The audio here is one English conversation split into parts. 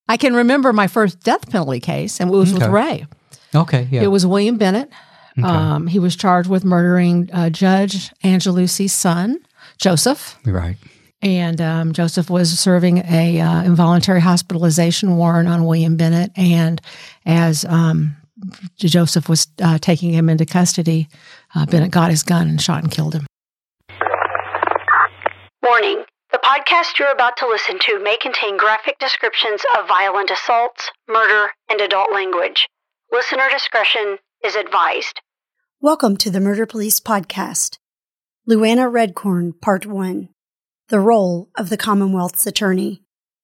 I can remember my first death penalty case, and it was with Ray. Okay, yeah. It was William Bennett. Okay. He was charged with murdering Judge Angelucci's son, Joseph. Right. And Joseph was serving a involuntary hospitalization warrant on William Bennett. And as Joseph was taking him into custody, Bennett got his gun and shot and killed him. Warning. The podcast you're about to listen to may contain graphic descriptions of violent assaults, murder, and adult language. Listener discretion is advised. Welcome to the Murder Police Podcast. Luana Redcorn, Part 1. The Role of the Commonwealth's Attorney.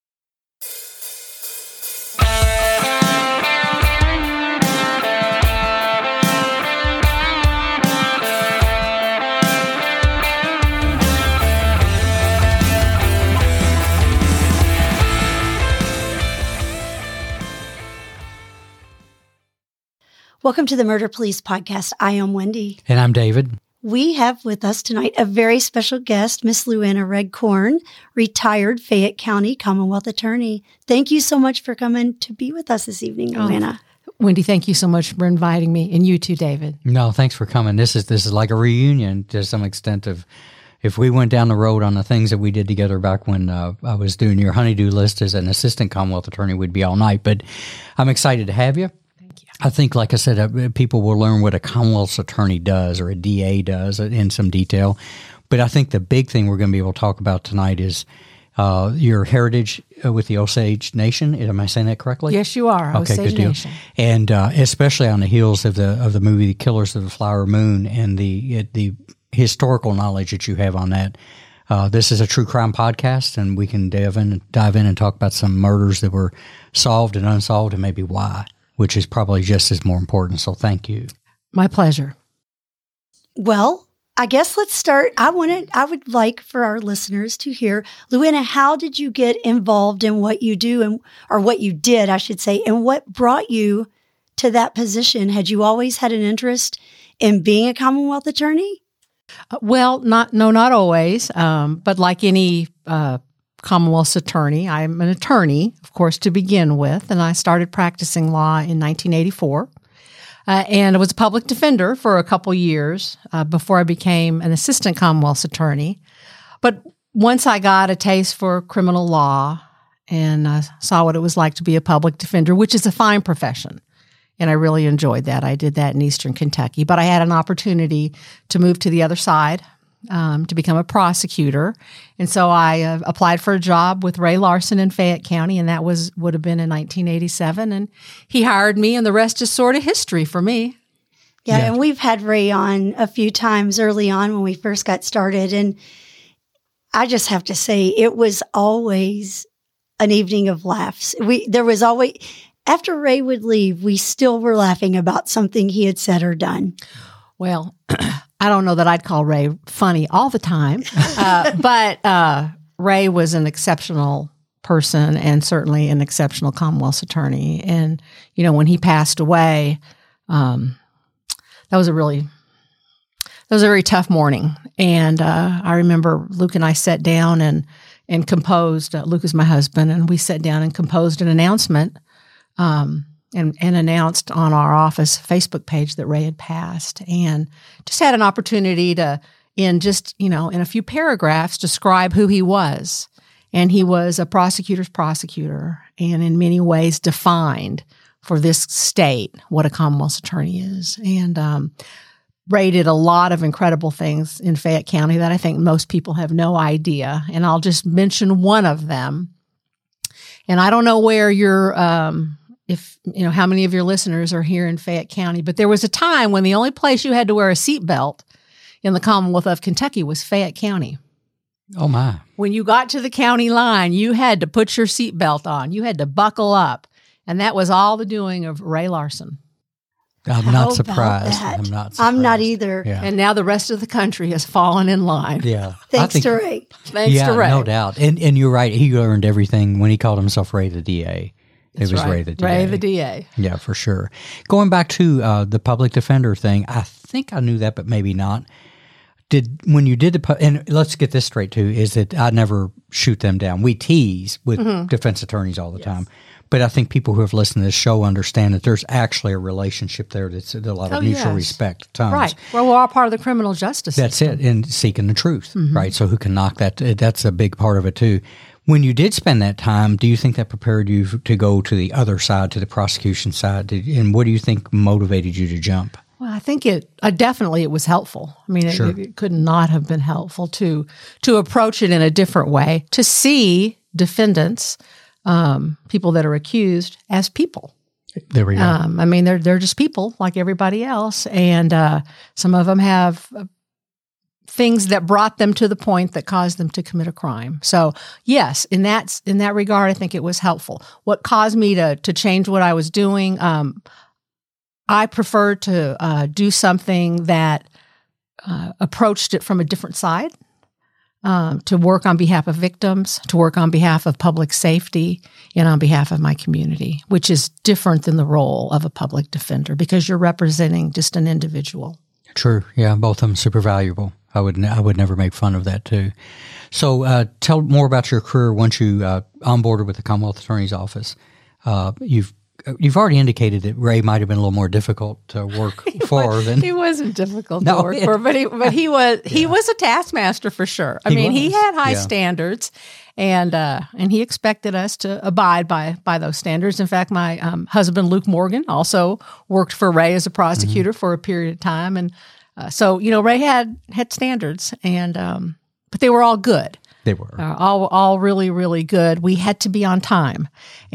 Welcome to the Murder Police Podcast. I am Wendy. And I'm David. We have with us tonight a very special guest, Miss Luana Redcorn, retired Fayette County Commonwealth Attorney. Thank you so much for coming to be with us this evening, Luana. Wendy, thank you so much for inviting me, and you too, David. No, thanks for coming. This is like a reunion to some extent of if we went down the road on the things that we did together back when I was doing your honeydew list as an assistant Commonwealth Attorney, we'd be all night. But I'm excited to have you. I think, like I said, people will learn what a Commonwealth's attorney does or a DA does in some detail. But I think the big thing we're going to be able to talk about tonight is your heritage with the Osage Nation. Am I saying that correctly? Yes, you are. Okay, Osage good deal. Nation. And especially on the heels of the movie The Killers of the Flower Moon and the historical knowledge that you have on that. This is a true crime podcast, and we can dive in and talk about some murders that were solved and unsolved and maybe why, which is probably just as more important. So thank you. My pleasure. Well, I guess let's start. I would like for our listeners to hear, Luana, how did you get involved in what you do or what you did, I should say, and what brought you to that position? Had you always had an interest in being a Commonwealth attorney? Well, not always, but like any Commonwealth's attorney, I'm an attorney, of course, to begin with, and I started practicing law in 1984, and I was a public defender for a couple years before I became an assistant Commonwealth's attorney. But once I got a taste for criminal law and saw what it was like to be a public defender, which is a fine profession, and I really enjoyed that. I did that in Eastern Kentucky, but I had an opportunity to move to the other side to become a prosecutor. And so I applied for a job with Ray Larson in Fayette County, and that would have been in 1987. And he hired me, and the rest is sort of history for me. Yeah, and we've had Ray on a few times early on when we first got started. And I just have to say, it was always an evening of laughs. There was always, after Ray would leave, we still were laughing about something he had said or done. Well, I don't know that I'd call Ray funny all the time, but Ray was an exceptional person and certainly an exceptional Commonwealth's attorney. And, you know, when he passed away, that was a very tough morning. And I remember Luke and I sat down and composed, Luke is my husband, and we sat down and composed an announcement and announced on our office Facebook page that Ray had passed, and just had an opportunity to, in a few paragraphs, describe who he was. And he was a prosecutor's prosecutor, and in many ways defined for this state what a Commonwealth's attorney is. And Ray did a lot of incredible things in Fayette County that I think most people have no idea. And I'll just mention one of them. And I don't know where you're how many of your listeners are here in Fayette County, but there was a time when the only place you had to wear a seatbelt in the Commonwealth of Kentucky was Fayette County. Oh, my. When you got to the county line, you had to put your seatbelt on. You had to buckle up. And that was all the doing of Ray Larson. I'm not surprised. I'm not either. Yeah. And now the rest of the country has fallen in line. Yeah. Thanks to Ray. Thanks to Ray. No doubt. And you're right. He earned everything when he called himself Ray the DA. That's it was right. Ray the DA. Ray the DA. Yeah, for sure. Going back to the public defender thing, I think I knew that, but maybe not. When you did and let's get this straight too, is that I never shoot them down. We tease with defense attorneys all the time. But I think people who have listened to this show understand that there's actually a relationship there that's a lot of mutual respect at times. Right. Well, we're all part of the criminal justice system. That's it, and seeking the truth, right? So who can knock that? That's a big part of it, too. When you did spend that time, do you think that prepared you to go to the other side, to the prosecution side? And what do you think motivated you to jump? Well, I think it definitely was helpful. I mean, it could not have been helpful to approach it in a different way, to see defendants, people that are accused, as people. There we go. I mean, they're just people like everybody else, and some of them have things that brought them to the point that caused them to commit a crime. So, yes, in that regard, I think it was helpful. What caused me to change what I was doing? I preferred to do something that approached it from a different side. To work on behalf of victims, to work on behalf of public safety, and on behalf of my community, which is different than the role of a public defender because you're representing just an individual. True. Yeah, both of them super valuable. I would never make fun of that too. So tell more about your career once you onboarded with the Commonwealth Attorney's Office. You've already indicated that Ray might have been a little more difficult to work for than he wasn't difficult to work for, but he was a taskmaster for sure. I mean, he had high standards, and he expected us to abide by those standards. In fact, my husband Luke Morgan also worked for Ray as a prosecutor for a period of time, and so Ray had standards, and but they were all good. They were all really, really good. We had to be on time,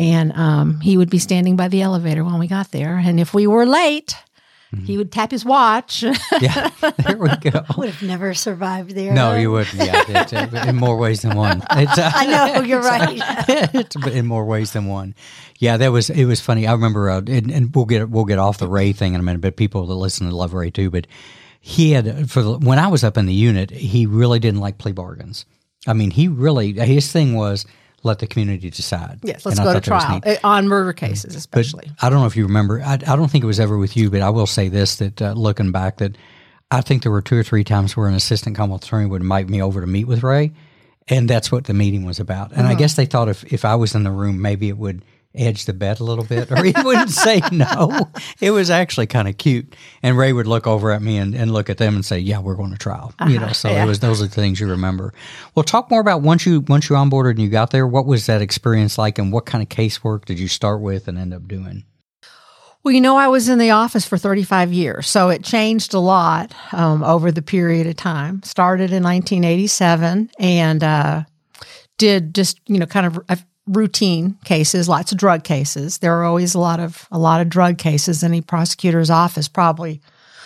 and he would be standing by the elevator when we got there. And if we were late, he would tap his watch. Yeah, there we go. I would have never survived there. No, you wouldn't. Yeah, in more ways than one. I know you're right. In more ways than one. Yeah, it was funny. I remember, and we'll get off the Ray thing in a minute. But people that listen to love Ray too. But he had when I was up in the unit, he really didn't like plea bargains. I mean, his thing was let the community decide. Yes, let's go to trial on murder cases, especially. But I don't know if you remember. I don't think it was ever with you, but I will say this: that looking back, that I think there were 2 or 3 times where an assistant Commonwealth attorney would invite me over to meet with Ray, and that's what the meeting was about. And I guess they thought if I was in the room, maybe it would edge the bet a little bit, or he wouldn't say no. It was actually kind of cute. And Ray would look over at me and look at them and say, "Yeah, we're going to trial." So it was those are the things you remember. Well, talk more about once you onboarded and you got there. What was that experience like, and what kind of casework did you start with and end up doing? Well, I was in the office for 35 years, so it changed a lot over the period of time. Started in 1987 and did just kind of routine cases, lots of drug cases. There are always a lot of drug cases in a prosecutor's office. Probably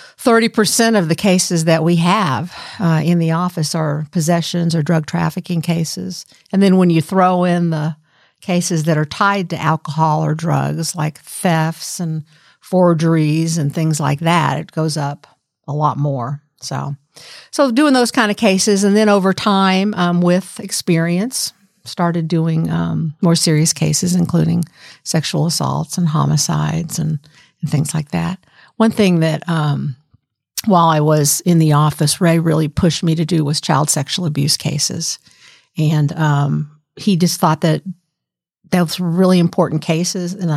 30% of the cases that we have in the office are possessions or drug trafficking cases. And then when you throw in the cases that are tied to alcohol or drugs, like thefts and forgeries and things like that, it goes up a lot more. So doing those kind of cases, and then over time, with experience, started doing more serious cases, including sexual assaults and homicides and things like that. One thing that while I was in the office, Ray really pushed me to do was child sexual abuse cases. And he just thought that those were really important cases. And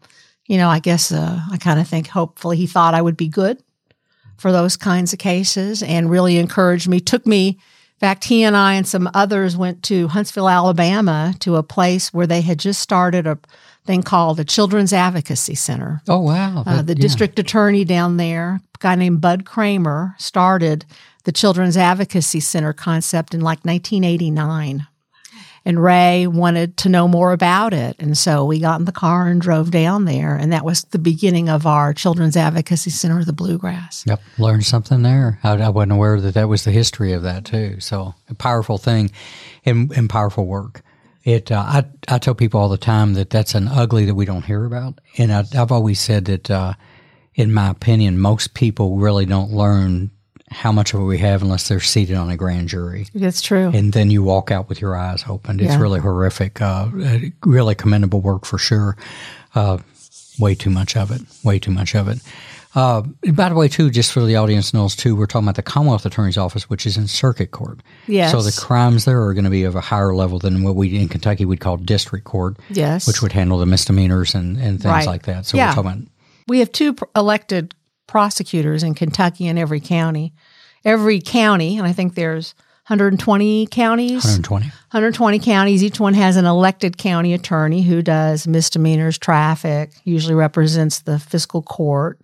I guess I kind of think hopefully he thought I would be good for those kinds of cases and really encouraged me, took me. In fact, he and I and some others went to Huntsville, Alabama, to a place where they had just started a thing called the Children's Advocacy Center. Oh, wow. The district attorney down there, a guy named Bud Kramer, started the Children's Advocacy Center concept in like 1989. And Ray wanted to know more about it. And so we got in the car and drove down there. And that was the beginning of our Children's Advocacy Center, the Bluegrass. Yep. Learned something there. I wasn't aware that was the history of that too. So a powerful thing and powerful work. I tell people all the time that that's an ugly that we don't hear about. And I've always said that, in my opinion, most people really don't learn how much of it we have unless they're seated on a grand jury. That's true. And then you walk out with your eyes opened. It's really horrific. Really commendable work for sure. Way too much of it. By the way, too, just for the audience knows, too, we're talking about the Commonwealth Attorney's Office, which is in circuit court. Yes. So the crimes there are going to be of a higher level than what we in Kentucky would call district court. Yes. Which would handle the misdemeanors and things Right. like that. So Yeah. we're talking about. We have 2 elected prosecutors in Kentucky in every county. Every county, and I think there's 120 counties. 120 counties. Each one has an elected county attorney who does misdemeanors, traffic, usually represents the fiscal court,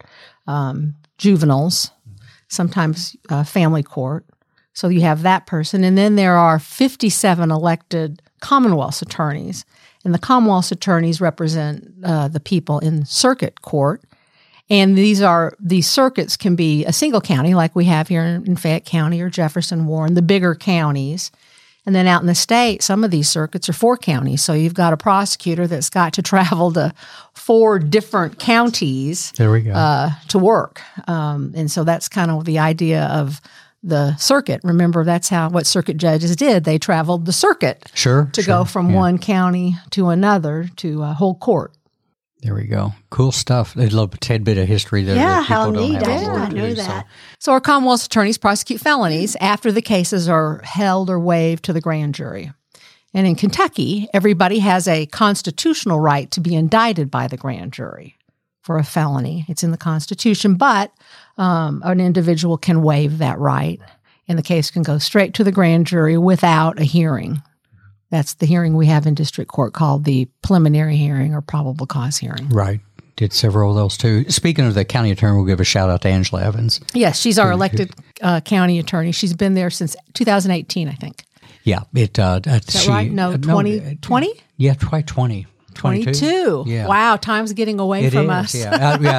juveniles, sometimes family court. So you have that person. And then there are 57 elected Commonwealth attorneys. And the Commonwealth attorneys represent the people in circuit court. And these circuits can be a single county like we have here in Fayette County or Jefferson, Warren, the bigger counties. And then out in the state, some of these circuits are 4 counties. So you've got a prosecutor that's got to travel to 4 different counties There we go. To work. And so that's kind of the idea of the circuit. Remember, that's what circuit judges did. They traveled the circuit to go from one county to another to hold court. There we go. Cool stuff. A little tidbit of history there. Yeah, that people how don't neat. have I on did board not to know do, that. So our Commonwealth attorneys prosecute felonies after the cases are held or waived to the grand jury. And in Kentucky, everybody has a constitutional right to be indicted by the grand jury for a felony. It's in the Constitution, but an individual can waive that right, and the case can go straight to the grand jury without a hearing. That's the hearing we have in district court called the preliminary hearing or probable cause hearing. Right. Did several of those too. Speaking of the county attorney, we'll give a shout out to Angela Evans. Yes, she's our elected county attorney. She's been there since 2018, I think. Yeah. Is that right? No, 2020? Yeah, 2020. 22. Yeah. Wow, time's getting away from us. Yeah.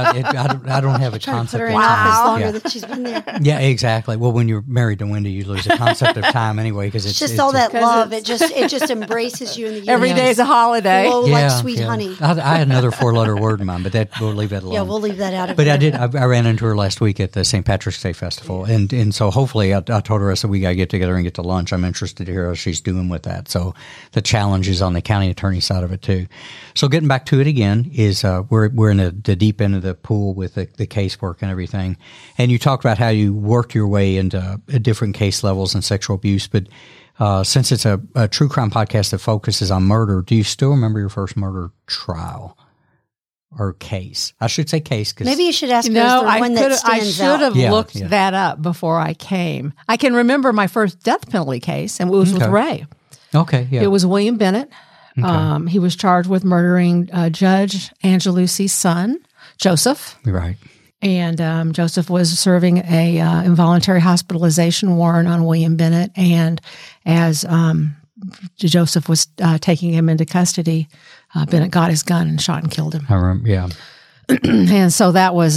I don't have a Trying to put concept her of in time. office longer Yeah. than she's been there. Yeah, exactly. Well, when you're married to Wendy, you lose the concept of time anyway because It's just all that love. It just embraces you in the Every day is a holiday. flow like sweet honey. I had another 4-letter word in mind, but we'll leave that alone. Yeah, we'll leave that out of But it. I ran into her last week at the St. Patrick's Day Festival, and so hopefully I told her, I said, we got to get together and get to lunch. I'm interested to hear how she's doing with that. So the challenge is on the county attorney side of it too. So getting back to it again is we're in the deep end of the pool with the casework and everything. And you talked about how you worked your way into different case levels and sexual abuse, but since it's a true crime podcast that focuses on murder, do you still remember your first murder trial or case? I should say case. Cause Maybe you should ask her, is No, there one that I stands should out? have Yeah, looked yeah. that up before I came. I can remember my first death penalty case, and it was with Okay. Ray. Okay, yeah. It was William Bennett. He was charged with murdering Judge Angelucci's son, Joseph. right. And Joseph was serving a involuntary hospitalization warrant on William Bennett. And as Joseph was taking him into custody, Bennett got his gun and shot and killed him. I remember, yeah. And so that was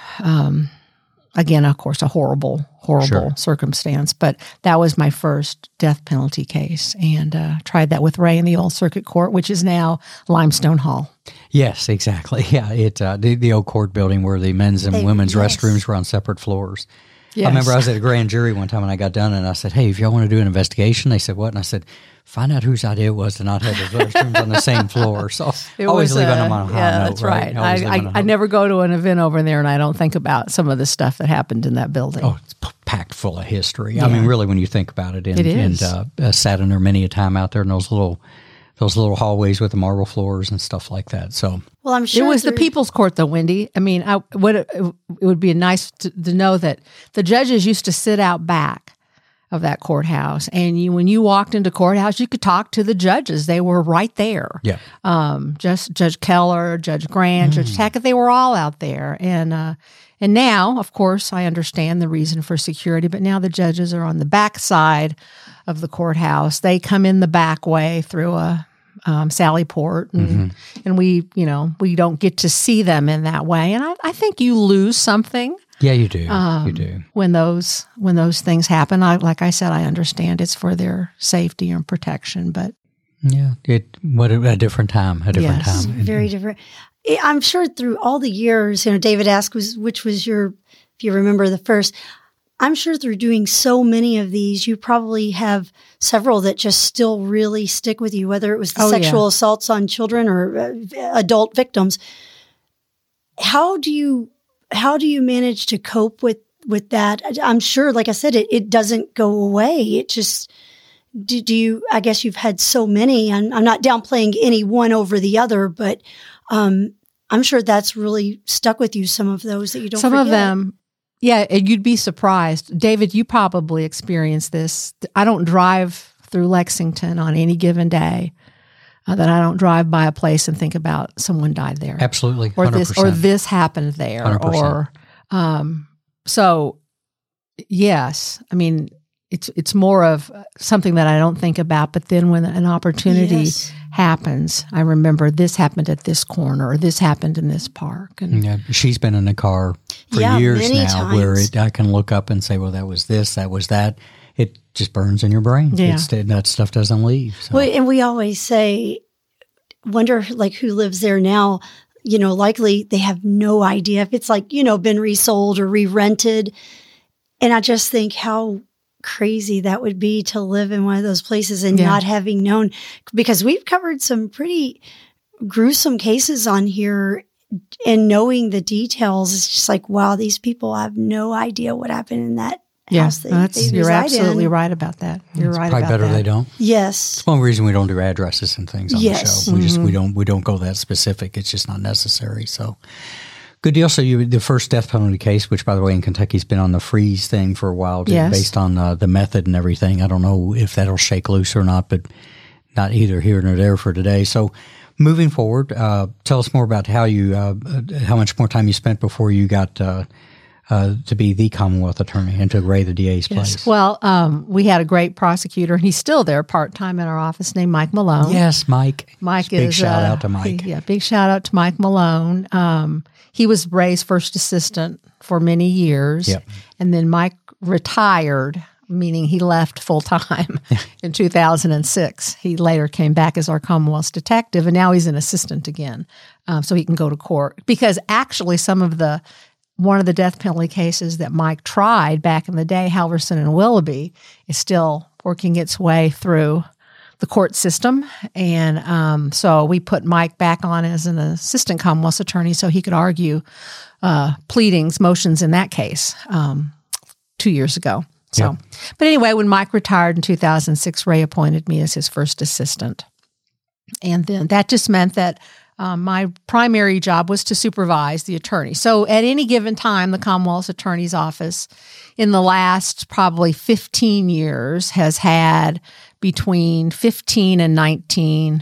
again, of course, a horrible Sure. circumstance. But that was my first death penalty case, and tried that with Ray in the old circuit court, which is now Limestone Hall. Yes, exactly. Yeah, it the old court building where the men's and women's yes. restrooms were on separate floors. Yes. I remember I was at a grand jury one time when I got done, and I said, "Hey, if y'all want to do an investigation," they said, "What?" And I said, "Find out whose idea it was to not have the restrooms on the same floor." So always leaving them on a high yeah, note, that's right. Always leaving on a I high- never go to an event over there, and I don't think about some of the stuff that happened in that building. Oh, it's packed full of history. I mean, really, when you think about it, and, It is. and sat in there many a time out there in those little hallways with the marble floors and stuff like that. So Well, I'm It sure was the through- People's Court, though, Wendy. I mean, it would be nice to know that the judges used to sit out back of that courthouse, and when you walked into courthouse, you could talk to the judges. They were right there. yeah, Just Judge Keller, Judge Grant, Judge Tackett, they were all out there. And now, of course, I understand the reason for security, but now the judges are on the back side of the courthouse. They come in the back way through a Sally Port, and we don't get to see them in that way. And I think you lose something yeah, you do, you do. when those things happen. Like I said, I understand it's for their safety and protection, but Yeah, what a different time, Yes. time. very different. I'm sure through all the years, David asked which was your, if you remember the first, I'm sure through doing so many of these, you probably have several that just still really stick with you, whether it was the sexual assaults on children or adult victims. How do you how do you manage to cope with that? I'm sure, like I said, it doesn't go away. It just, do you, I guess you've had so many, and I'm not downplaying any one over the other, but I'm sure that's really stuck with you, some of those that you don't forget. Some of them, yeah, you'd be surprised. David, you probably experienced this. I don't drive through Lexington on any given day that I don't drive by a place and think about someone died there. Absolutely. 100%. Or this happened there. 100%. Or so yes, I mean, it's more of something that I don't think about, but then when an opportunity happens, I remember this happened at this corner, or this happened in this park. And yeah, she's been in a car for years now where I can look up and say, well, that was this, that was that. It just burns in your brain. Yeah. That stuff doesn't leave. So. Well, and we always say, wonder like who lives there now. You know, likely they have no idea if it's like, you know, been resold or re-rented. And I just think how crazy that would be to live in one of those places and not having known, because we've covered some pretty gruesome cases on here, and knowing the details is just like, wow, these people have no idea what happened in that house they you're absolutely right about that. You're right about that. Probably better they don't. Yes. It's one reason we don't do addresses and things on the show. We don't go that specific. It's just not necessary. So good deal. So the first death penalty case, which by the way in Kentucky's been on the freeze thing for a while, based on the method and everything. I don't know if that'll shake loose or not, but not either here nor there for today. So moving forward, tell us more about how much more time you spent before you got to be the Commonwealth Attorney and to Ray the DA's place. Well, we had a great prosecutor, and he's still there part-time in our office, named Mike Malone. Yes, Mike. Mike big shout out to Mike. Big shout out to Mike Malone. He was Ray's first assistant for many years, and then Mike retired, meaning he left full-time in 2006. He later came back as our Commonwealth's detective, and now he's an assistant again, so he can go to court. Because actually one of the death penalty cases that Mike tried back in the day, Halverson and Willoughby, is still working its way through the court system. And so we put Mike back on as an assistant Commonwealth's attorney so he could argue motions in that case 2 years ago. So, But anyway, when Mike retired in 2006, Ray appointed me as his first assistant. And then that just meant that my primary job was to supervise the attorney. So at any given time, the Commonwealth's Attorney's Office in the last probably 15 years has had between 14 and 19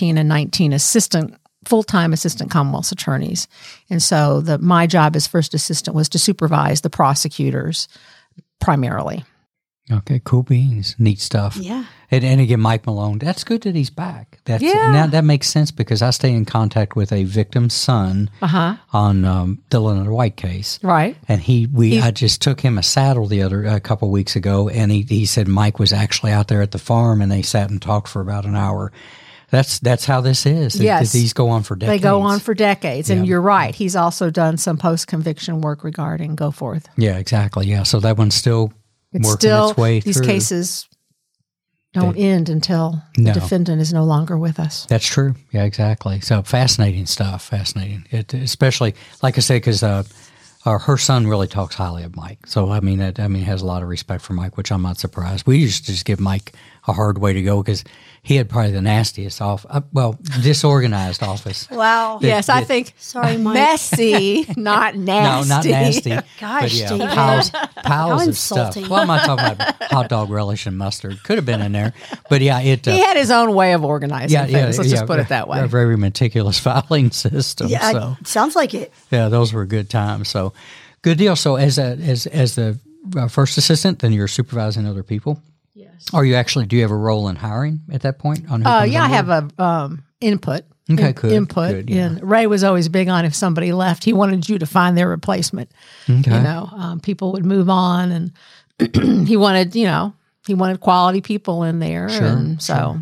full-time assistant Commonwealth's attorneys. And so my job as first assistant was to supervise the prosecutors primarily. Okay, cool beans. Neat stuff. Yeah. And again, Mike Malone, that's good that he's back. Now that makes sense because I stay in contact with a victim's son on the Leonard White case. Right. And I just took him a saddle a couple weeks ago, and he said Mike was actually out there at the farm, and they sat and talked for about an hour. That's how this is. Yes. These go on for decades. They go on for decades. And you're right. He's also done some post-conviction work regarding Goforth. Yeah, exactly. Yeah. So that one's still working its way through. These cases don't end until the defendant is no longer with us. That's true. Yeah, exactly. So fascinating stuff. Fascinating. Especially, like I say, because her son really talks highly of Mike. So, I mean, has a lot of respect for Mike, which I'm not surprised. We used to just give Mike a hard way to go because he had probably the nastiest disorganized office. Wow. Yes, I think sorry, Mike. Messy, not nasty. No, not nasty. Gosh, but David. piles How of stuff. insulting. Well, I'm not talking about hot dog relish and mustard. Could have been in there. But yeah, he had his own way of organizing things. Let's just put it that way. A very meticulous filing system. Yeah, so. Sounds like it. Yeah, those were good times. So good deal. So as the first assistant, then you're supervising other people. Yes. Do you have a role in hiring at that point? On who comes I on have a input. Okay, good. Input. Good, yeah. And Ray was always big on if somebody left, he wanted you to find their replacement. Okay. People would move on, and he wanted quality people in there. Sure, and so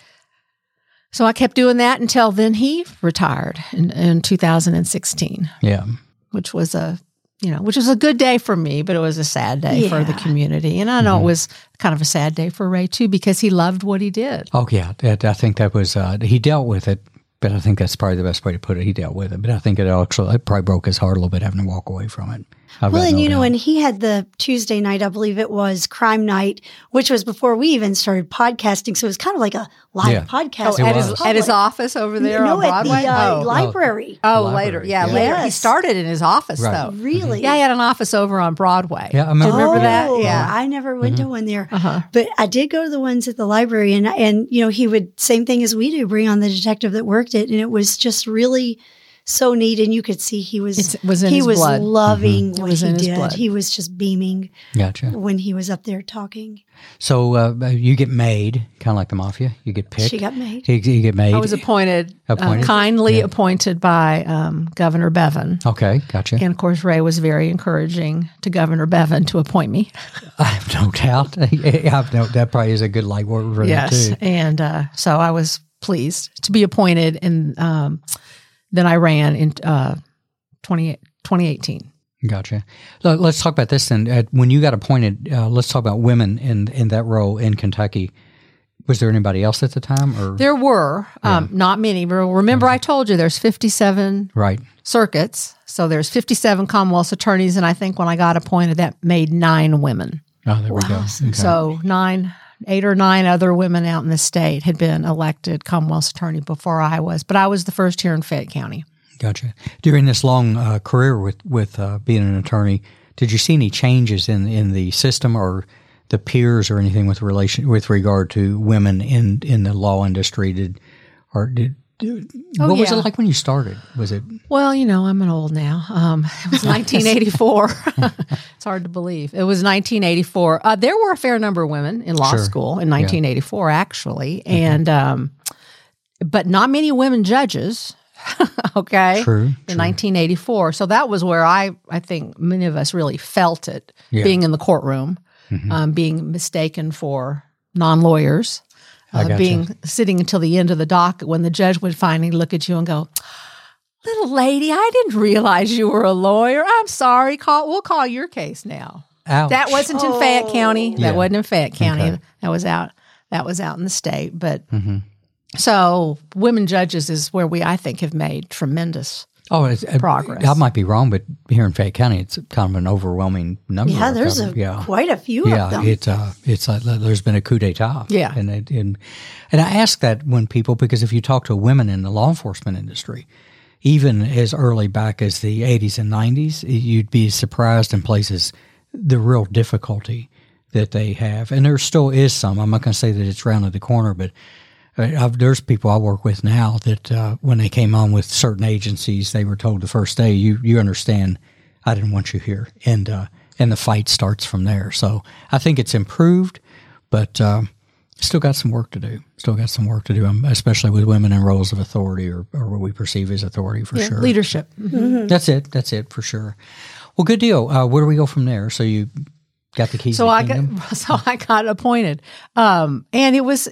I kept doing that until then he retired in 2016. Yeah. Which was a good day for me, but it was a sad day for the community. And I know it was kind of a sad day for Ray too, because he loved what he did. Oh yeah. I think that was, he dealt with it But I think that's probably the best way to put it. He dealt with it. But I think it probably broke his heart a little bit having to walk away from it. Well, and and he had the Tuesday night, I believe it was Crime Night, which was before we even started podcasting. So it was kind of like a live podcast. At his office over there on Broadway? At the library. Later. Yeah, later. He started in his office, though. Really? Yeah, he had an office over on Broadway. Yeah, I remember that. Yeah. I never went to one there. But I did go to the ones at the library. And he would, same thing as we do, bring on the detective that worked it. And it was just really so neat, and you could see he was loving what he did. He was just beaming. Gotcha. When he was up there talking. So you get made, kind of like the mafia. You get picked. She got made. You get made. I was appointed? Kindly appointed by Governor Bevin. Okay, gotcha. And of course, Ray was very encouraging to Governor Bevin to appoint me. I have no doubt. That probably is a good light word for that too. Yes, and so I was pleased to be appointed, and then I ran in 2018. Gotcha. Let's talk about this then. When you got appointed, let's talk about women in that role in Kentucky. Was there anybody else at the time? Or there were not many. Remember, I told you there's 57 circuits, so there's 57 Commonwealth attorneys, and I think when I got appointed, that made 9 women. Oh, there we go. Okay. So 8 or 9 other women out in the state had been elected Commonwealth attorney before I was, but I was the first here in Fayette County. Gotcha. During this long career with being an attorney, did you see any changes in the system or the peers or anything with regard to women in the law industry? What was it like when you started? Was it? Well, I'm an old now. It was 1984. It's hard to believe. It was 1984. There were a fair number of women in law school in 1984, actually, and but not many women judges. Okay, true. In 1984, so that was where I think many of us really felt it, being in the courtroom, being mistaken for non-lawyers. Sitting until the end of the docket when the judge would finally look at you and go, "Little lady, I didn't realize you were a lawyer. I'm sorry. We'll call your case now." Ouch. That wasn't in Fayette County. Yeah. That wasn't in Fayette County. Okay. That was out in the state. But so women judges is where I think have made tremendous progress. I might be wrong, but here in Fayette County, it's kind of an overwhelming number. Yeah, there's quite a few of them. It's like there's been a coup d'etat. Yeah, and I ask that when people, because if you talk to women in the law enforcement industry, even as early back as the 80s and 90s, you'd be surprised in places the real difficulty that they have, and there still is some. I'm not going to say that it's rounded the corner, but there's people I work with now that when they came on with certain agencies, they were told the first day, you understand, I didn't want you here. And the fight starts from there. So I think it's improved, but still got some work to do. Especially with women in roles of authority or what we perceive as authority for sure. Leadership. Mm-hmm. That's it for sure. Well, good deal. Where do we go from there? So you got the keys to the kingdom? I got appointed. And it was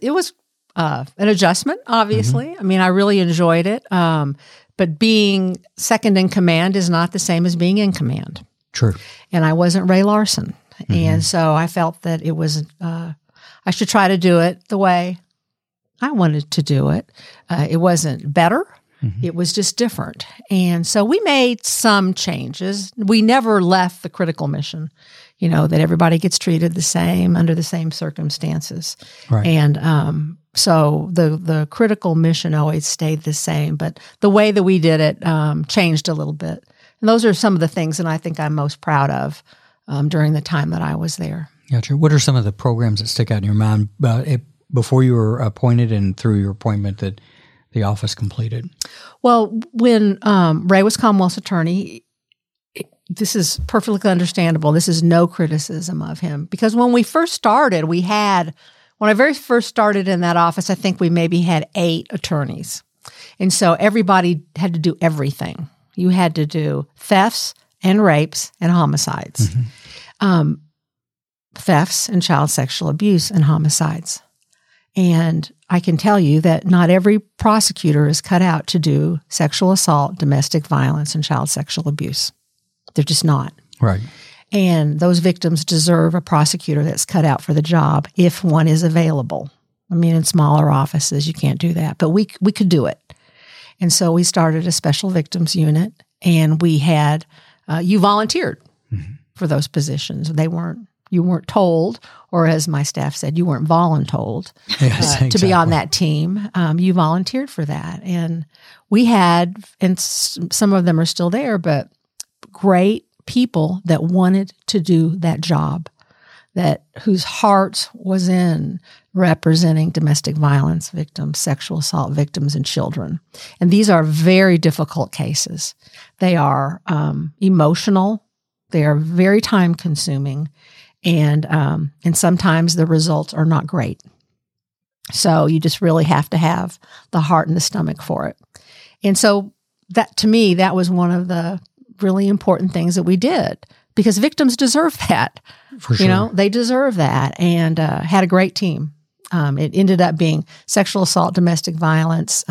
an adjustment, obviously. I mean, I really enjoyed it. But being second in command is not the same as being in command. True. And I wasn't Ray Larson. And so I felt that it was, I should try to do it the way I wanted to do it. It wasn't better. It was just different. And so we made some changes. We never left the critical mission, that everybody gets treated the same under the same circumstances. Right. And so the critical mission always stayed the same, but the way that we did it changed a little bit. And those are some of the things that I think I'm most proud of during the time that I was there. Gotcha. What are some of the programs that stick out in your mind before you were appointed and through your appointment that the office completed? Well, when Ray was Commonwealth's attorney, this is perfectly understandable. This is no criticism of him. Because when we first started, when I very first started in that office, I think we maybe had 8 attorneys. And so everybody had to do everything. You had to do thefts and rapes and homicides. Thefts and child sexual abuse and homicides. And I can tell you that not every prosecutor is cut out to do sexual assault, domestic violence, and child sexual abuse. They're just not. Right. And those victims deserve a prosecutor that's cut out for the job if one is available. I mean, in smaller offices, you can't do that. But we could do it. And so we started a special victims unit, and we had, you volunteered for those positions. You weren't told, or as my staff said, you weren't voluntold to be on that team. You volunteered for that. And we had, and some of them are still there, but great people that wanted to do that job, whose hearts was in representing domestic violence victims, sexual assault victims, and children. And these are very difficult cases. They are emotional. They are very time consuming. And sometimes the results are not great. So you just really have to have the heart and the stomach for it. And so that, to me, that was one of the really important things that we did, because victims deserve that. For sure. You know, they deserve that, and had a great team. It ended up being sexual assault, domestic violence,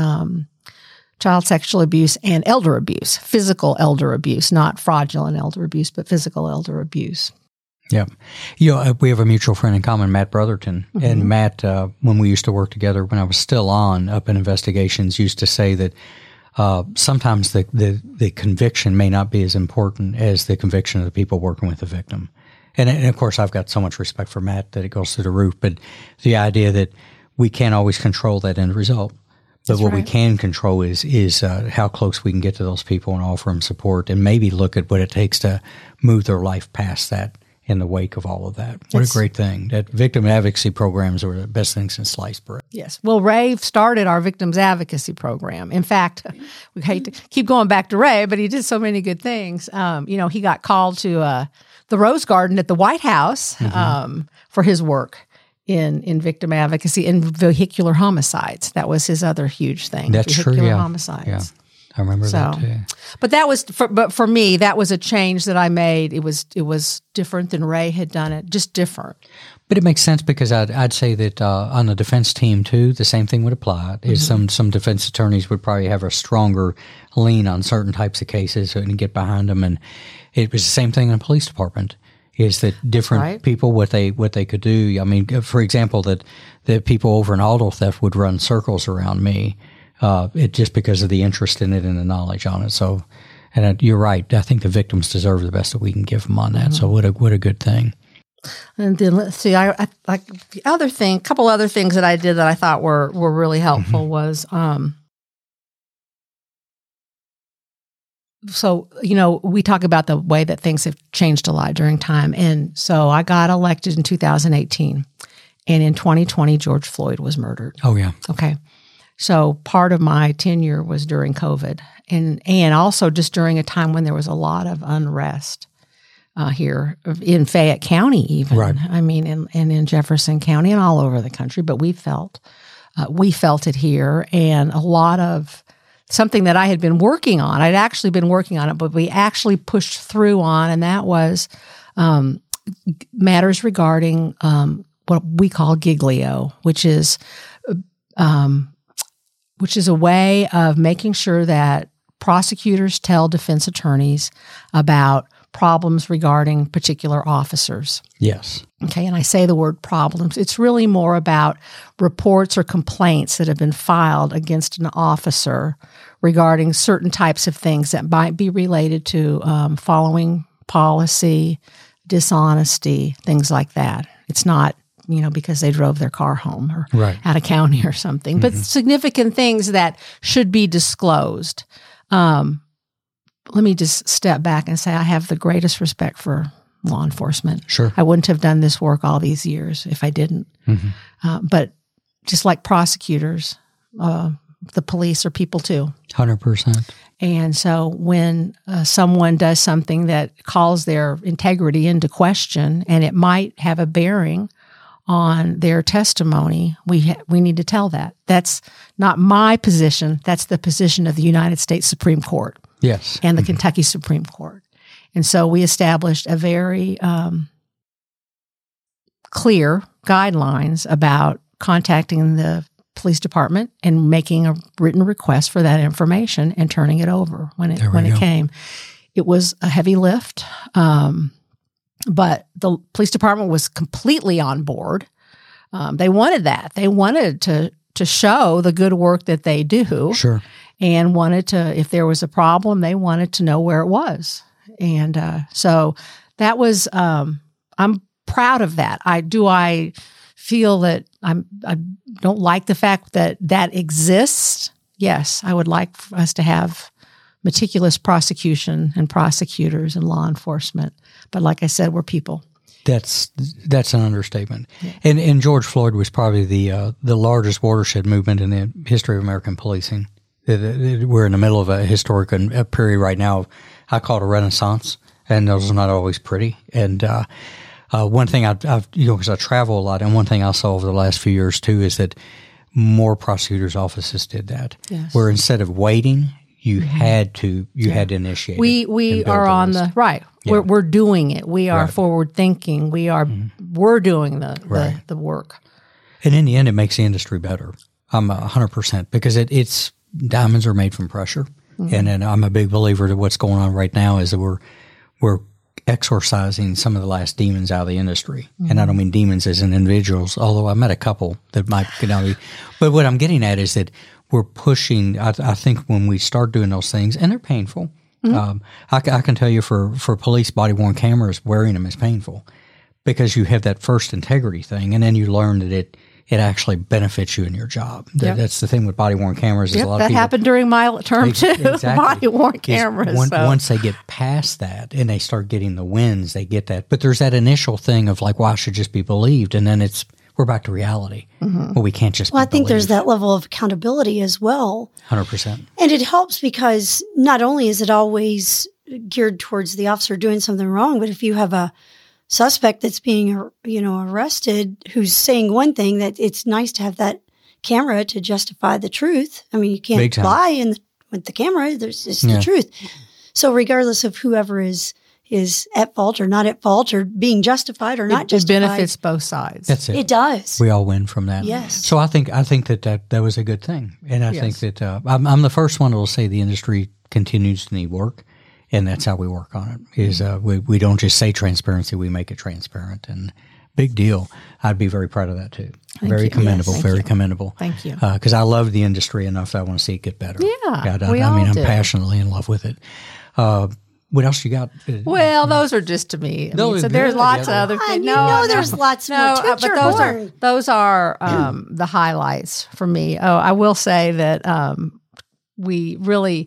child sexual abuse, and elder abuse, physical elder abuse, not fraudulent elder abuse, but physical elder abuse. Yeah. We have a mutual friend in common, Matt Brotherton. Mm-hmm. And Matt, when we used to work together, when I was still up in investigations, used to say that sometimes the conviction may not be as important as the conviction of the people working with the victim. And of course, I've got so much respect for Matt that it goes through the roof. But the idea that we can't always control that end result. But what we can control is how close we can get to those people and offer them support, and maybe look at what it takes to move their life past that in the wake of all of that. What a great thing. That victim advocacy programs are the best thing since sliced bread. Yes. Well, Ray started our victims advocacy program. In fact, we hate to keep going back to Ray, but he did so many good things. He got called to the Rose Garden at the White House for his work in victim advocacy and vehicular homicides. That was his other huge thing. That's vehicular true, yeah. homicides. Yeah. I remember that too. But that was, for me, that was a change that I made. It was different than Ray had done it, just different. But it makes sense, because I'd say that on the defense team too, the same thing would apply. Is some defense attorneys would probably have a stronger lean on certain types of cases and get behind them, and it was the same thing in the police department. Is that different people, what they could do? I mean, for example, that the people over in auto theft would run circles around me. It just because of the interest in it and the knowledge on it. So, and you're right. I think the victims deserve the best that we can give them on that. So what a good thing. And then let's see. I like the other thing. A couple other things that I did that I thought were really helpful was. So, we talk about the way that things have changed a lot during time. And so I got elected in 2018, and in 2020, George Floyd was murdered. Oh, yeah. Okay. So part of my tenure was during COVID, and also just during a time when there was a lot of unrest here in Fayette County, even. Right. I mean, and in Jefferson County and all over the country. But we felt it here, and a lot of something that I had been working on. I'd actually been working on it, but we actually pushed through on, and that was matters regarding what we call Giglio, which is a way of making sure that prosecutors tell defense attorneys about problems regarding particular officers. Yes. Okay, and I say the word problems. It's really more about reports or complaints that have been filed against an officer regarding certain types of things that might be related to following policy, dishonesty, things like that. It's not because they drove their car home or out of county or something, but significant things that should be disclosed. Let me just step back and say I have the greatest respect for law enforcement. Sure. I wouldn't have done this work all these years if I didn't. But just like prosecutors, the police are people too. 100%. And so when someone does something that calls their integrity into question, and it might have a bearing on their testimony, we need to tell that. That's not my position. That's the position of the United States Supreme Court. Yes. And the Kentucky Supreme Court. And so we established a very clear guidelines about contacting the police department and making a written request for that information and turning it over when it came. It was a heavy lift. But the police department was completely on board. They wanted that. They wanted to show the good work that they do. Sure. and wanted to, if there was a problem, they wanted to know where it was. And so that was, I'm proud of that. I feel that I don't like the fact that exists. Yes, I would like for us to have meticulous prosecution and prosecutors and law enforcement. But like I said, we're people. That's an understatement. Yeah. And George Floyd was probably the largest watershed movement in the history of American policing. We're in the middle of a historic period right now. I call it a renaissance, and those are not always pretty. And one thing because I travel a lot, and one thing I saw over the last few years too is that more prosecutors' offices did that. Yes. Where instead of waiting, you had to initiate. We are on the right. Yeah. We're doing it. We are forward thinking. We're doing the work. And in the end, it makes the industry better. I'm 100% because it's diamonds are made from pressure, and I'm a big believer that what's going on right now is that we're exorcising some of the last demons out of the industry. And I don't mean demons as in individuals, although I met a couple that might be. But what I'm getting at is that we're pushing, I think when we start doing those things, and they're painful. I can tell you for police body-worn cameras, wearing them is painful because you have that first integrity thing, and then you learn that it actually benefits you in your job. That's the thing with body-worn cameras. Is a lot of people, happened during my term too, exactly. Body-worn cameras. Once they get past that and they start getting the wins, they get that. But there's that initial thing of like, well, I should just be believed, and then we're back to reality. Well, we can't just. Well, I think there's that level of accountability as well. 100%. And it helps because not only is it always geared towards the officer doing something wrong, but if you have a suspect that's being, arrested who's saying one thing, that it's nice to have that camera to justify the truth. I mean, you can't lie with the camera. It's the truth. So regardless of whoever is at fault or not at fault or being justified or not justified. It benefits both sides. That's it. It does. We all win from that. Yes. So I think that was a good thing. And I think that I'm the first one who will say the industry continues to need work. And that's how we work on it, is we don't just say transparency, we make it transparent. And big deal. I'd be very proud of that too. Very commendable, very commendable. Thank you. Because I love the industry enough that I want to see it get better. Yeah, I'm passionately in love with it. What else you got? Well, those are just to me. There's lots of other things. There's lots more. But those are the highlights for me. Oh, I will say that we really,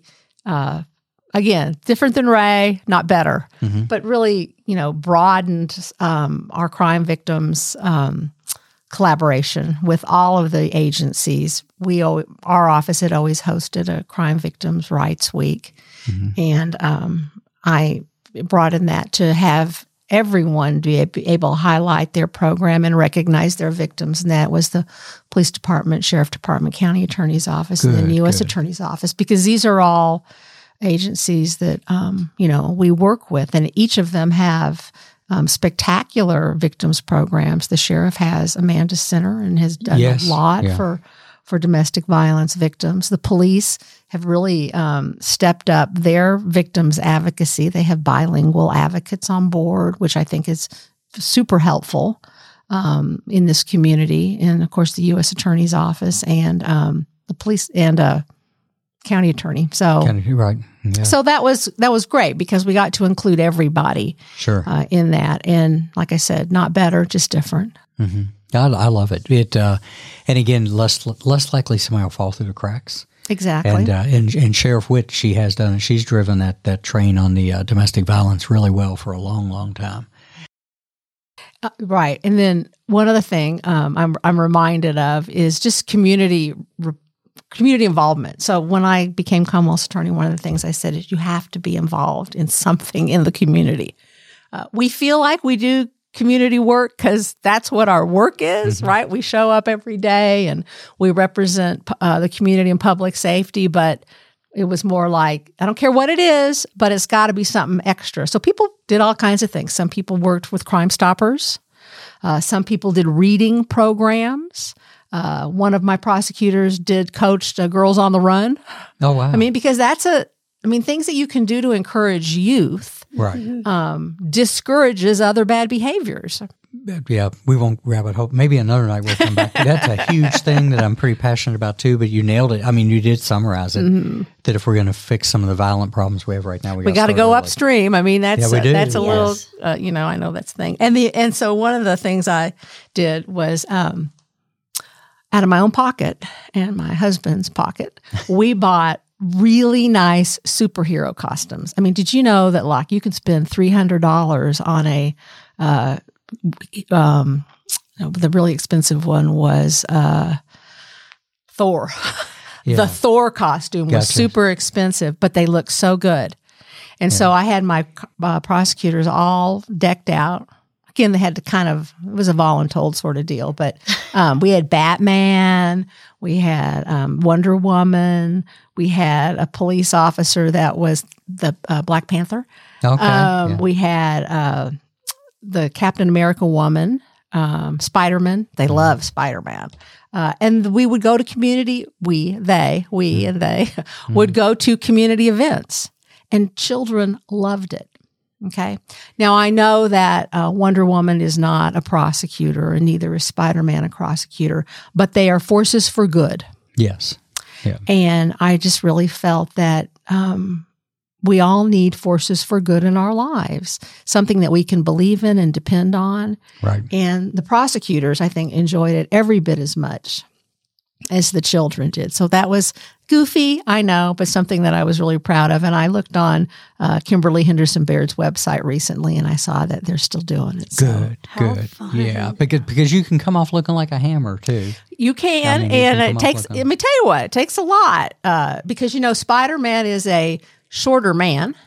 again, different than Ray, not better, but really, broadened our crime victims collaboration with all of the agencies. Our office had always hosted a Crime Victims' Rights Week, and I brought in that to have everyone be able to highlight their program and recognize their victims. And that was the police department, sheriff department, county attorney's office, and the U.S. attorney's office, because these are all agencies that, we work with. And each of them have spectacular victims programs. The sheriff has Amanda Center and has done a lot for domestic violence victims. The police have really stepped up their victims advocacy. They have bilingual advocates on board, which I think is super helpful in this community. And of course, the U.S. Attorney's Office and the police and county attorney. So right. Yeah. So that was great because we got to include everybody in that. And like I said, not better, just different. Mm-hmm. I love it. And again, less likely somebody will fall through the cracks. Exactly. And Sheriff Witt, she's driven that train on the domestic violence really well for a long, long time. Right. And then one other thing I'm reminded of is just community involvement. So when I became Commonwealth's attorney, one of the things I said is you have to be involved in something in the community. We feel like we do community work because that's what our work is, right? We show up every day and we represent the community and public safety, but it was more like, I don't care what it is, but it's got to be something extra. So people did all kinds of things. Some people worked with Crime Stoppers. Some people did reading programs. One of my prosecutors coached Girls on the Run. Oh, wow. I mean, because things that you can do to encourage youth right. Discourages other bad behaviors. Yeah, we won't rabbit hole. Maybe another night we'll come back. That's a huge thing that I'm pretty passionate about too, but you nailed it. I mean, you did summarize it, that if we're going to fix some of the violent problems we have right now, we got to go upstream. I mean, that's we do. that's a little, I know that's the thing. And so one of the things I did was out of my own pocket and my husband's pocket, we bought really nice superhero costumes. I mean, did you know that like you can spend $300 on a the really expensive one was Thor. Yeah. The Thor costume was super expensive, but they look so good. And so I had my prosecutors all decked out. Again, they had to it was a voluntold sort of deal, but we had Batman, we had Wonder Woman, we had a police officer that was the Black Panther. Okay. We had the Captain America woman, Spider-Man. They love Spider-Man. And we would go to community, they would go to community events, and children loved it. Okay. Now, I know that Wonder Woman is not a prosecutor, and neither is Spider-Man a prosecutor, but they are forces for good. Yes. Yeah. And I just really felt that we all need forces for good in our lives, something that we can believe in and depend on. Right. And the prosecutors, I think, enjoyed it every bit as much as the children did. So that was goofy, I know, but something that I was really proud of. And I looked on Kimberly Henderson Baird's website recently, and I saw that they're still doing it. Good, good. Fun. Yeah, because you can come off looking like a hammer, too. You can, and it takes, let me tell you what, it takes a lot because, Spider-Man is a shorter man,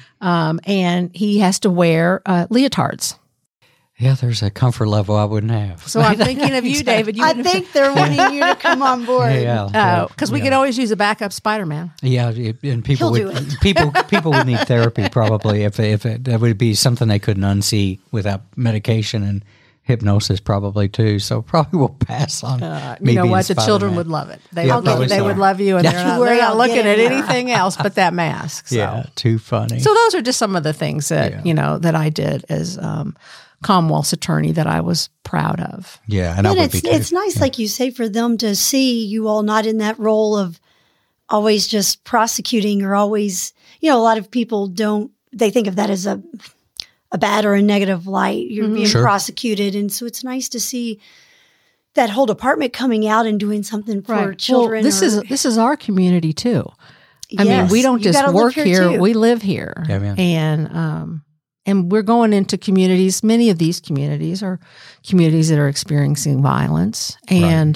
and he has to wear leotards. Yeah, there's a comfort level I wouldn't have. So I'm thinking of you, David. I think they're wanting you to come on board. Because we could always use a backup Spider-Man. Yeah, and people people would need therapy probably if that would be something they couldn't unsee without medication and hypnosis probably too. So probably we'll pass on. You know what? The children would love it. They would love you, and they're not looking at anything else but that mask. So. Yeah, too funny. So those are just some of the things that that I did as Commonwealth's attorney that I was proud of. Yeah, and it's nice, like you say, for them to see you all not in that role of always just prosecuting or always, a lot of people they think of that as a bad or a negative light. You're being prosecuted. And so it's nice to see that whole department coming out and doing something for children. Well, this is our community too. I mean, we don't just work here, we live here. Yeah, and we're going into communities. Many of these communities are communities that are experiencing violence, and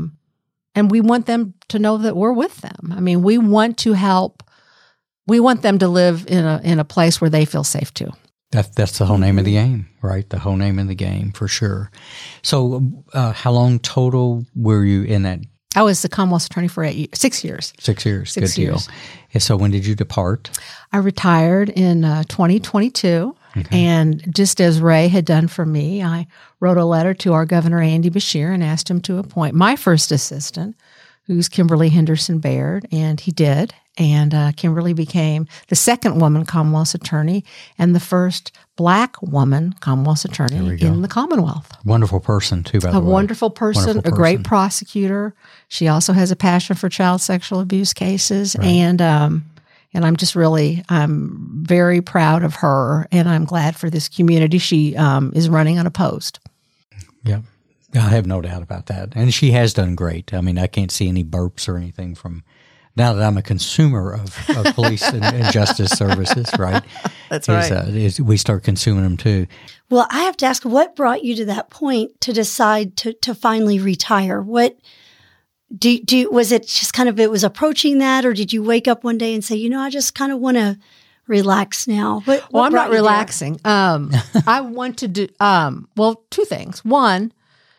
we want them to know that we're with them. I mean, we want to help. We want them to live in a place where they feel safe too. That's the whole name of the game, right? The whole name of the game, for sure. So, how long total were you in that? I was the Commonwealth's attorney for 6 years. 6 years. Good deal. Years. And so when did you depart? I retired in 2022. Okay. And just as Ray had done for me, I wrote a letter to our Governor, Andy Beshear, and asked him to appoint my first assistant, who's Kimberly Henderson Baird, and he did. And Kimberly became the second woman Commonwealth's attorney and the first Black woman Commonwealth's attorney in the Commonwealth. Wonderful person, too, by the way. A wonderful person, a great prosecutor. She also has a passion for child sexual abuse cases. Right. And I'm just I'm very proud of her, and I'm glad for this community. She is running unopposed. Yeah, I have no doubt about that. And she has done great. I mean, I can't see any burps or anything from... Now that I'm a consumer of police and justice services, right? That's right. We start consuming them too. Well, I have to ask, what brought you to that point to decide to finally retire? What was it just kind of, it was approaching that, or did you wake up one day and say, I just kind of want to relax now? Well, I'm not relaxing. I want to do, two things. One,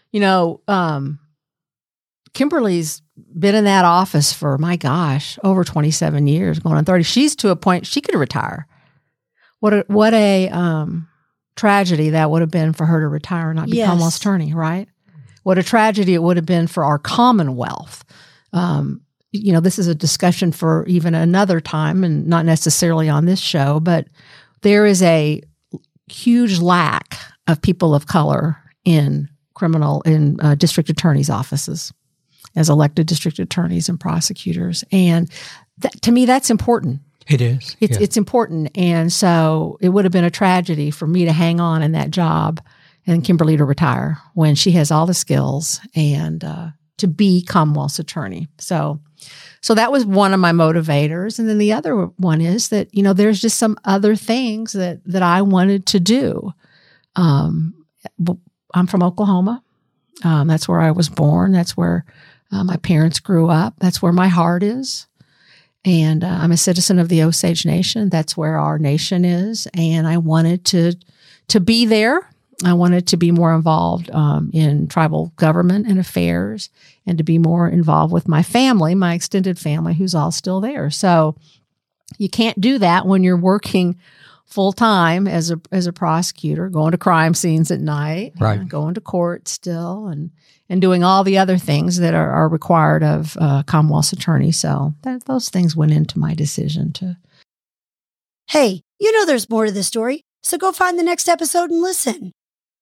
Kimberly's been in that office for, my gosh, over 27 years, going on 30. She's to a point she could retire. What a tragedy that would have been for her to retire and not be Commonwealth's attorney, right? What a tragedy it would have been for our Commonwealth. This is a discussion for even another time and not necessarily on this show, but there is a huge lack of people of color in district attorneys' offices as elected district attorneys and prosecutors. And to me, that's important. It is. It's important. And so it would have been a tragedy for me to hang on in that job and Kimberly to retire when she has all the skills and to be Commonwealth's attorney. So that was one of my motivators. And then the other one is that, there's just some other things that I wanted to do. I'm from Oklahoma. That's where I was born. That's where my parents grew up. That's where my heart is. And I'm a citizen of the Osage Nation. That's where our nation is. And I wanted to be there. I wanted to be more involved in tribal government and affairs and to be more involved with my family, my extended family, who's all still there. So you can't do that when you're working full-time as a prosecutor, going to crime scenes at night, right, going to court still, and doing all the other things that are required of Commonwealth's attorney. So those things went into my decision to. Hey, there's more to this story, so go find the next episode and listen.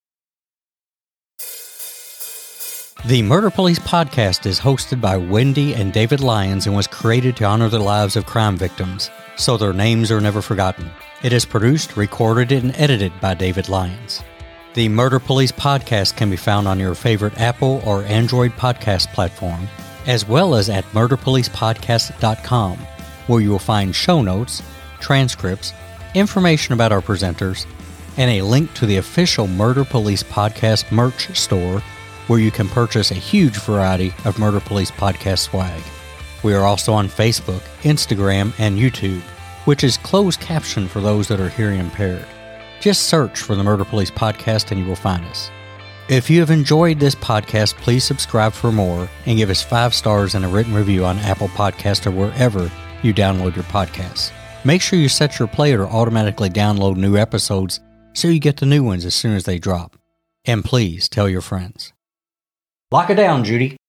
The Murder Police podcast is hosted by Wendy and David Lyons and was created to honor the lives of crime victims, so their names are never forgotten. It is produced, recorded, and edited by David Lyons. The Murder Police podcast can be found on your favorite Apple or Android podcast platform, as well as at murderpolicepodcast.com, where you will find show notes, transcripts, information about our presenters, and a link to the official Murder Police podcast merch store, where you can purchase a huge variety of Murder Police podcast swag. We are also on Facebook, Instagram, and YouTube, which is closed caption for those that are hearing impaired. Just search for the Murder Police podcast and you will find us. If you have enjoyed this podcast, please subscribe for more and give us 5 stars and a written review on Apple Podcasts or wherever you download your podcasts. Make sure you set your player to automatically download new episodes so you get the new ones as soon as they drop. And please tell your friends. Lock it down, Judy.